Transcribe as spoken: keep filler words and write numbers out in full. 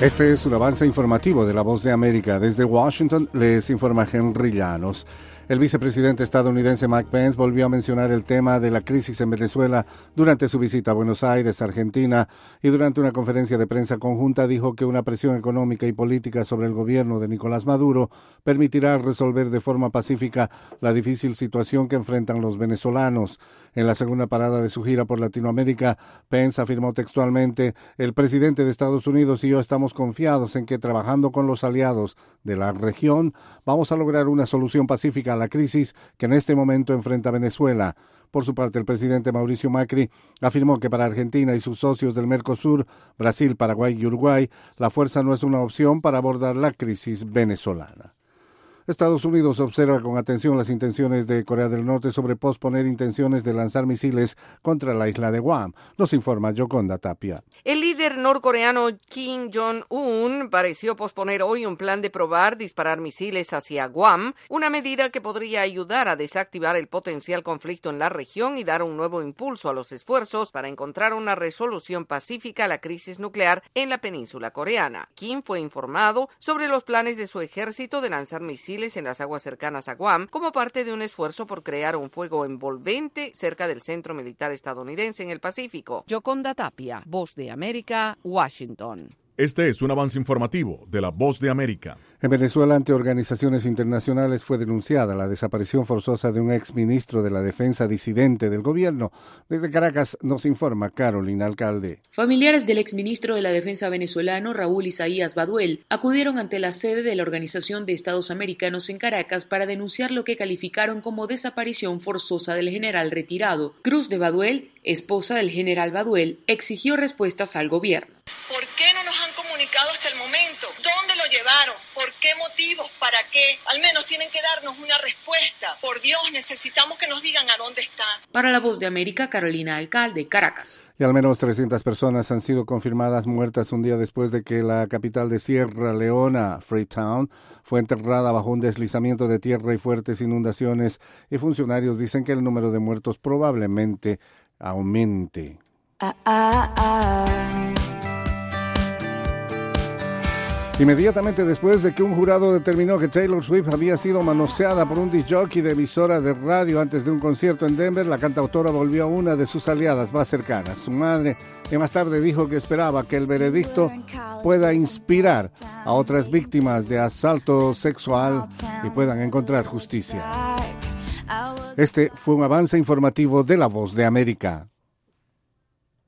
Este es un avance informativo de La Voz de América. Desde Washington les informa Henry Llanos. El vicepresidente estadounidense Mike Pence volvió a mencionar el tema de la crisis en Venezuela durante su visita a Buenos Aires, Argentina, y durante una conferencia de prensa conjunta dijo que una presión económica y política sobre el gobierno de Nicolás Maduro permitirá resolver de forma pacífica la difícil situación que enfrentan los venezolanos. En la segunda parada de su gira por Latinoamérica, Pence afirmó textualmente: el presidente de Estados Unidos y yo estamos confiados en que trabajando con los aliados de la región vamos a lograr una solución pacífica a la crisis que en este momento enfrenta Venezuela. Por su parte, el presidente Mauricio Macri afirmó que para Argentina y sus socios del Mercosur, Brasil, Paraguay y Uruguay, la fuerza no es una opción para abordar la crisis venezolana. Estados Unidos observa con atención las intenciones de Corea del Norte sobre posponer intenciones de lanzar misiles contra la isla de Guam. Nos informa Yoconda Tapia. El líder norcoreano Kim Jong-un pareció posponer hoy un plan de probar disparar misiles hacia Guam, una medida que podría ayudar a desactivar el potencial conflicto en la región y dar un nuevo impulso a los esfuerzos para encontrar una resolución pacífica a la crisis nuclear en la península coreana. Kim fue informado sobre los planes de su ejército de lanzar misiles en las aguas cercanas a Guam como parte de un esfuerzo por crear un fuego envolvente cerca del centro militar estadounidense en el Pacífico. Yoconda Tapia, Voz de América, Washington. Este es un avance informativo de La Voz de América. En Venezuela, ante organizaciones internacionales, fue denunciada la desaparición forzosa de un exministro de la Defensa disidente del gobierno. Desde Caracas nos informa Carolina Alcalde. Familiares del exministro de la Defensa venezolano, Raúl Isaías Baduel, acudieron ante la sede de la Organización de Estados Americanos en Caracas para denunciar lo que calificaron como desaparición forzosa del general retirado. Cruz de Baduel, esposa del general Baduel, exigió respuestas al gobierno. ¿Por qué no nos han comunicado hasta el momento? ¿Dónde lo llevaron? ¿Por qué motivos? ¿Para qué? Al menos tienen que darnos una respuesta. Por Dios, necesitamos que nos digan a dónde están. Para La Voz de América, Carolina Alcalde, Caracas. Y al menos trescientas personas han sido confirmadas muertas un día después de que la capital de Sierra Leona, Freetown, fue enterrada bajo un deslizamiento de tierra y fuertes inundaciones, y funcionarios dicen que el número de muertos probablemente aumente. Ah, ah, ah. Inmediatamente después de que un jurado determinó que Taylor Swift había sido manoseada por un disc jockey de emisora de radio antes de un concierto en Denver, la cantautora volvió a una de sus aliadas más cercanas, su madre, que más tarde dijo que esperaba que el veredicto pueda inspirar a otras víctimas de asalto sexual y puedan encontrar justicia. Este fue un avance informativo de La Voz de América.